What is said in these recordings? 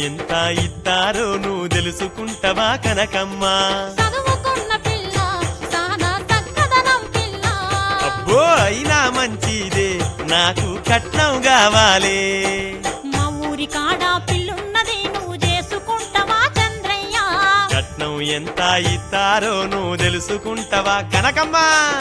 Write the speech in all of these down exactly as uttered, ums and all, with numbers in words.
ఎంత ఇస్తారో నువ్వు తెలుసుకుంటవా కనకమ్మ చదువుకున్న పిల్ల సానా చక్కదనం పిల్ల అబ్బో అయినా మంచిదే నాకు కట్నం కావాలే మా ఊరి కాడ పిల్లున్నది నువ్వు చేసుకుంటవా చంద్రయ్య కట్నం ఎంత ఇస్తారో నువ్వు తెలుసుకుంటవా కనకమ్మ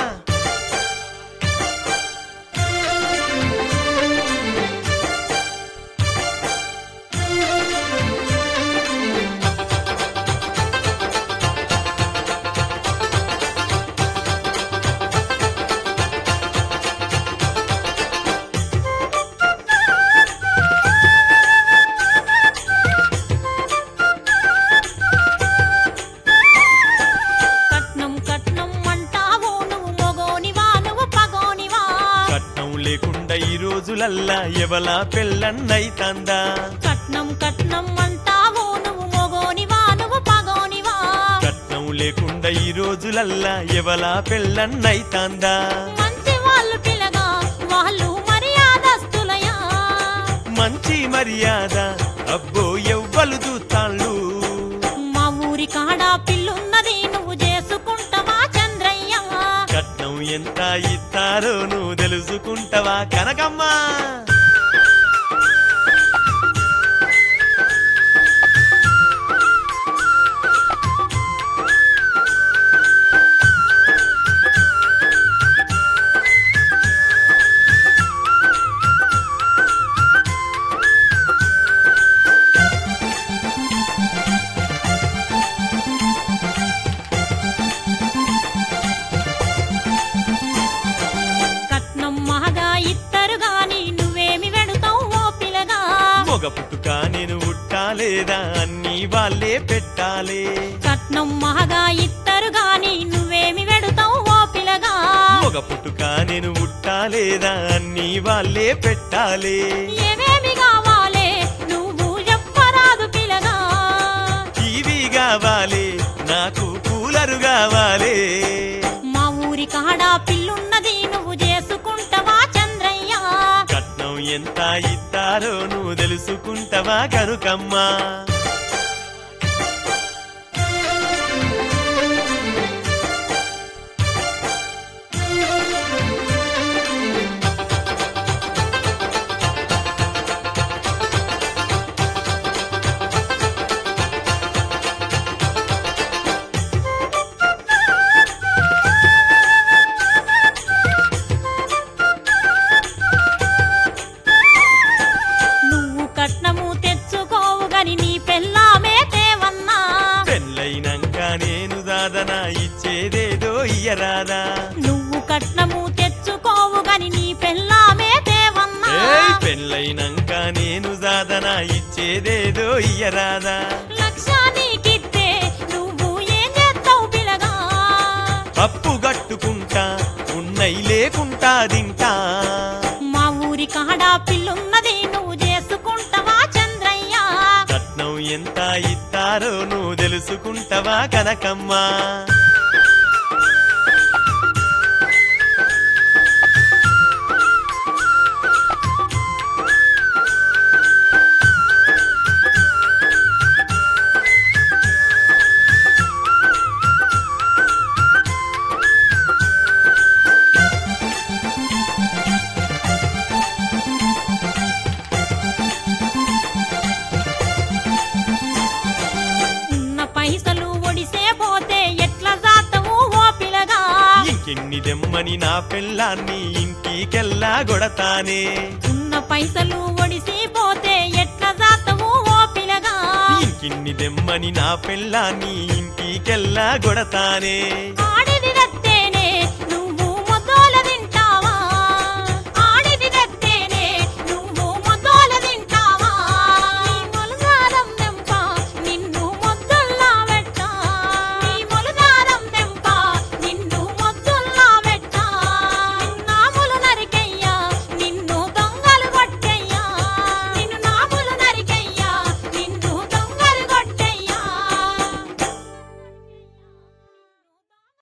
కట్నం కట్నం అంటావు నువ్వు మొగోనివా నువ్వు పగోనివా కట్నం లేకుండా ఈ రోజులల్లా ఎవలా పెళ్ళన్నైతందా కట్నం కట్నం అంటావు నువ్వు మొగోనివా నువ్వు పగోనివా కట్నం లేకుండా ఈ రోజులల్లా ఎవలా పెళ్ళన్నైతందా మంచి వాళ్ళు పిల్లగా వాళ్ళు మర్యాదస్తులయా మంచి మర్యాద అబ్బో ఎవ్వలు చూస్తాళ్ళు మా ఊరి కాడ పిల్లున్నది నువ్వు చేసుకుంటవా చంద్రయ్య కట్నం ఎంత ఇస్తారో నువ్వు తెలుసుకుంటవా కనకమ్మ కట్నం మహగా ఇత్తరు గాని నువ్వేమి వెడుతావు ఓ పిల్లగా మొగ పుట్టుక నేను ఉట్టాలేదా అన్ని వాళ్ళే పెట్టాలే కట్నం మహగా ఇత్తరు గాని నువ్వేమి వెడుతావు ఓ పిల్లగా మొగ పుట్టుక నేను ఉట్టాలేదా అన్ని వాళ్ళే పెట్టాలే ఏమేమి కావాలే నువ్వు చెప్పరాదు పిల్లగా టీవీ కావాలి నాకు కూలరు కావాలి మా ఊరి కాడ పిల్లున్నది నువ్వు చేసుకుంటవా చంద్రయ్య కట్నం ఎంత ఇస్తారో నువ్వు తెలుసుకుంటవా కనుకమ్మా నువ్వు కట్నము తెచ్చుకోవు గని నీ పెళ్ళామే తేవన్నా పెళ్ళైనాక నేను దాదనా ఇచ్చేదేదో ఇయ్యరాదా నువ్వు కట్నము తెచ్చుకోవు గని నీ పెళ్ళామే తేవన్నా ఏయ్ పెళ్ళైనాక నేను దాదనా ఇచ్చేదేదో ఇయ్యరాదా లక్ష నీకిత్తే నువ్వు ఏం చేస్తావు పిల్లగా అప్పు గట్టుకుంటా ఉన్నై లేకుంటా తింటా మా ఊరి కాడ పిల్లున్నది నువ్వు చేసుకుంటవా చంద్రయ్య కట్నం ఎంత ఇస్తారో నువ్వు తెలుసుకుంటవా కనకమ్మా ఉన్న పైసలు ఒడిసే పోతే ఎట్లా జాతవు ఓ పిల్లగా ఇంకెన్ని దెమ్మని నా పెళ్ళాన్ని ఇంటికెల్లా గొడతానే ఉన్న పైసలు ఒడిసి పోతే ఎట్లా జాతవు ఓ పిల్లగా ఇంకిన్ని దెమ్మని నా పెళ్ళాన్ని ఇంటికెల్లా గొడతానే ఆ